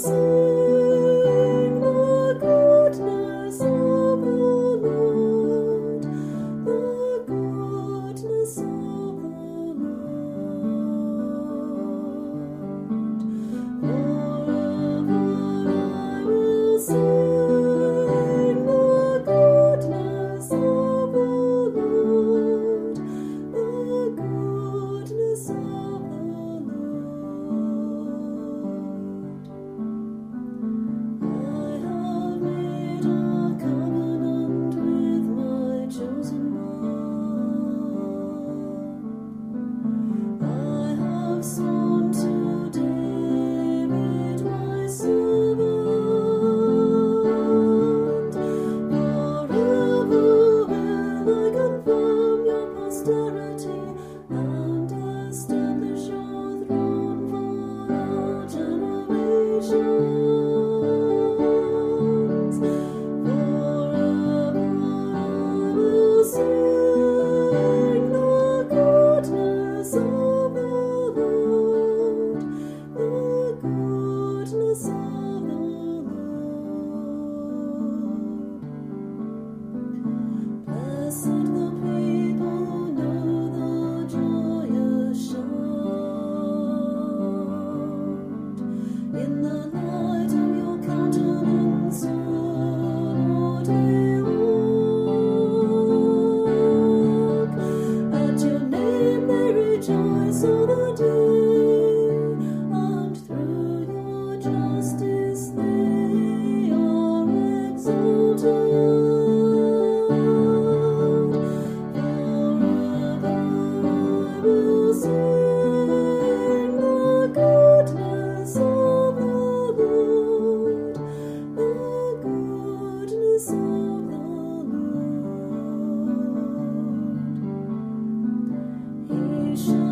sing the goodness of the Lord, the goodness of the Lord. Forever I will sing the goodness of the Lord, the goodness of the Lord. I have made a covenant with my chosen one. I have sworn to David my servant. Forever will I confirm your posterity and establish your throne for all generations. Forever I will sing the goodness of the Lord, the goodness of the Lord. Blessed the people who know the joyous shout. In the light of your countenance, O Lord, they walk. At your name they rejoice all the day, and through your justice they are exalted. Forever I will sing the goodness of the Lord, the goodness of the Lord. He shall